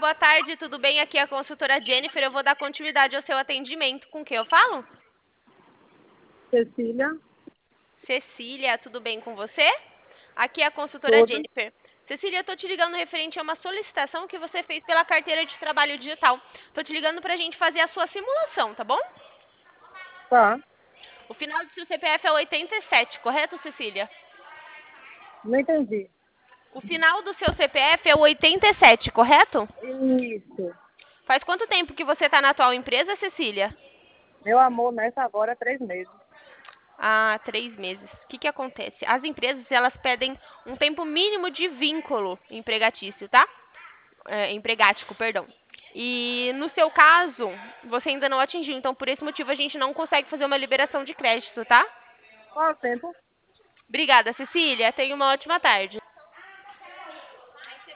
boa tarde, tudo bem? Aqui é a consultora Jennifer. Eu vou dar continuidade ao seu atendimento. Com quem eu falo? Cecília, Cecília, tudo bem com você? Aqui é a consultora tudo. Jennifer. Cecília, eu tô te ligando referente a uma solicitação que você fez pela carteira de trabalho digital. Tô te ligando pra gente fazer a sua simulação, tá bom? Tá, O final do seu CPF é 87, correto, Cecília? não entendi. O final do seu CPF é 87, correto? Isso. Faz quanto tempo que você está na atual empresa, Cecília? Meu amor, nessa agora é 3 meses. Há 3 meses. O que acontece? As empresas, elas pedem um tempo mínimo de vínculo empregatício, tá? Empregático, perdão. E no seu caso, você ainda não atingiu, então por esse motivo a gente não consegue fazer uma liberação de crédito, tá? Qual o tempo? Obrigada, Cecília. Tenha uma ótima tarde.